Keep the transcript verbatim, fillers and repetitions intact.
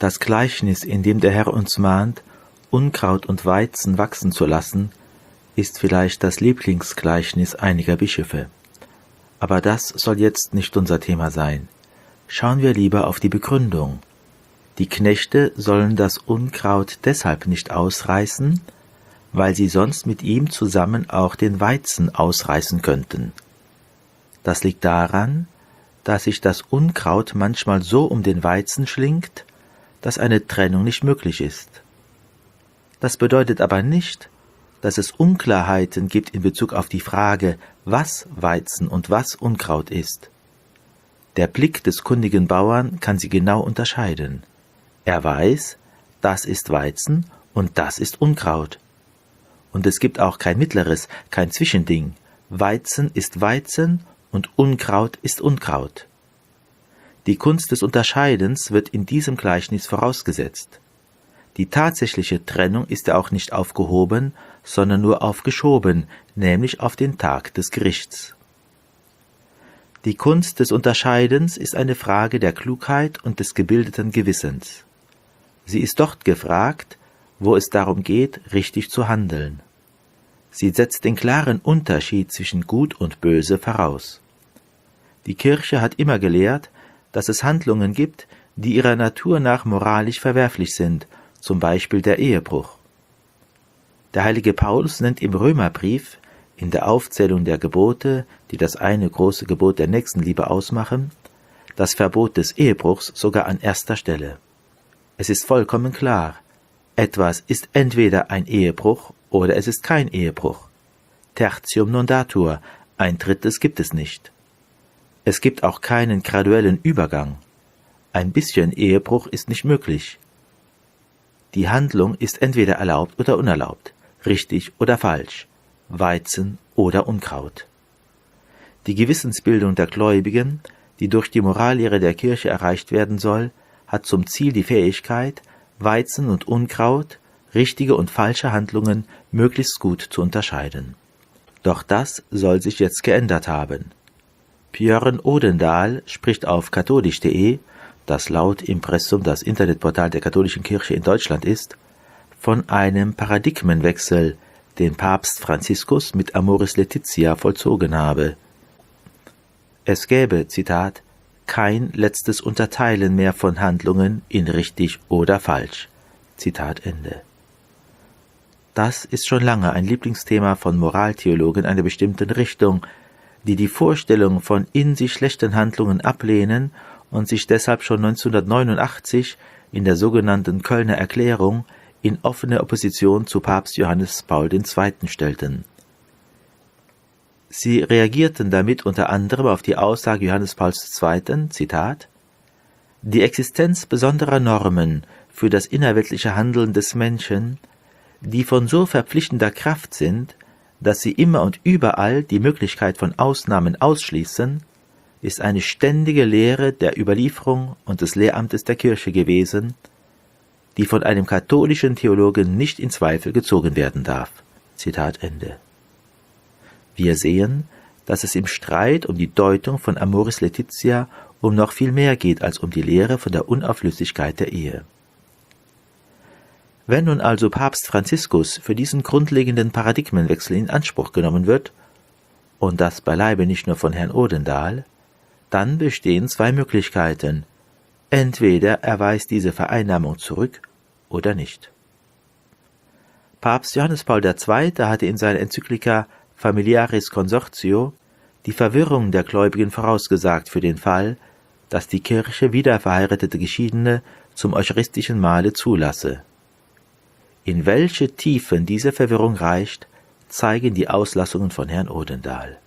Das Gleichnis, in dem der Herr uns mahnt, Unkraut und Weizen wachsen zu lassen, ist vielleicht das Lieblingsgleichnis einiger Bischöfe. Aber das soll jetzt nicht unser Thema sein. Schauen wir lieber auf die Begründung. Die Knechte sollen das Unkraut deshalb nicht ausreißen, weil sie sonst mit ihm zusammen auch den Weizen ausreißen könnten. Das liegt daran, dass sich das Unkraut manchmal so um den Weizen schlingt, dass eine Trennung nicht möglich ist. Das bedeutet aber nicht, dass es Unklarheiten gibt in Bezug auf die Frage, was Weizen und was Unkraut ist. Der Blick des kundigen Bauern kann sie genau unterscheiden. Er weiß, das ist Weizen und das ist Unkraut. Und es gibt auch kein mittleres, kein Zwischending. Weizen ist Weizen und Unkraut ist Unkraut. Die Kunst des Unterscheidens wird in diesem Gleichnis vorausgesetzt. Die tatsächliche Trennung ist ja auch nicht aufgehoben, sondern nur aufgeschoben, nämlich auf den Tag des Gerichts. Die Kunst des Unterscheidens ist eine Frage der Klugheit und des gebildeten Gewissens. Sie ist dort gefragt, wo es darum geht, richtig zu handeln. Sie setzt den klaren Unterschied zwischen Gut und Böse voraus. Die Kirche hat immer gelehrt, dass es Handlungen gibt, die ihrer Natur nach moralisch verwerflich sind, zum Beispiel der Ehebruch. Der heilige Paulus nennt im Römerbrief, in der Aufzählung der Gebote, die das eine große Gebot der Nächstenliebe ausmachen, das Verbot des Ehebruchs sogar an erster Stelle. Es ist vollkommen klar, etwas ist entweder ein Ehebruch oder es ist kein Ehebruch. Tertium non datur, ein drittes gibt es nicht. Es gibt auch keinen graduellen Übergang. Ein bisschen Ehebruch ist nicht möglich. Die Handlung ist entweder erlaubt oder unerlaubt, richtig oder falsch, Weizen oder Unkraut. Die Gewissensbildung der Gläubigen, die durch die Morallehre der Kirche erreicht werden soll, hat zum Ziel die Fähigkeit, Weizen und Unkraut, richtige und falsche Handlungen möglichst gut zu unterscheiden. Doch das soll sich jetzt geändert haben. Björn Odendahl spricht auf katholisch punkt de, das laut Impressum das Internetportal der katholischen Kirche in Deutschland ist, von einem Paradigmenwechsel, den Papst Franziskus mit Amoris Laetitia vollzogen habe. Es gäbe, Zitat, kein letztes Unterteilen mehr von Handlungen in richtig oder falsch. Zitat Ende. Das ist schon lange ein Lieblingsthema von Moraltheologen einer bestimmten Richtung, die die Vorstellung von in sich schlechten Handlungen ablehnen und sich deshalb schon neunzehnhundertneunundachtzig in der sogenannten Kölner Erklärung in offene Opposition zu Papst Johannes Paul der Zweite. stellten. Sie reagierten damit unter anderem auf die Aussage Johannes Pauls der Zweite., Zitat, »Die Existenz besonderer Normen für das innerweltliche Handeln des Menschen, die von so verpflichtender Kraft sind, dass sie immer und überall die Möglichkeit von Ausnahmen ausschließen, ist eine ständige Lehre der Überlieferung und des Lehramtes der Kirche gewesen, die von einem katholischen Theologen nicht in Zweifel gezogen werden darf.« Zitat Ende. Wir sehen, dass es im Streit um die Deutung von Amoris Laetitia um noch viel mehr geht als um die Lehre von der Unauflöslichkeit der Ehe. Wenn nun also Papst Franziskus für diesen grundlegenden Paradigmenwechsel in Anspruch genommen wird, und das beileibe nicht nur von Herrn Odendahl, dann bestehen zwei Möglichkeiten. Entweder er weist diese Vereinnahmung zurück oder nicht. Papst Johannes Paul der Zweite. hatte in seiner Enzyklika Familiaris Consortio die Verwirrung der Gläubigen vorausgesagt für den Fall, dass die Kirche wiederverheiratete Geschiedene zum eucharistischen Mahle zulasse. In welche Tiefen diese Verwirrung reicht, zeigen die Auslassungen von Herrn Odendahl.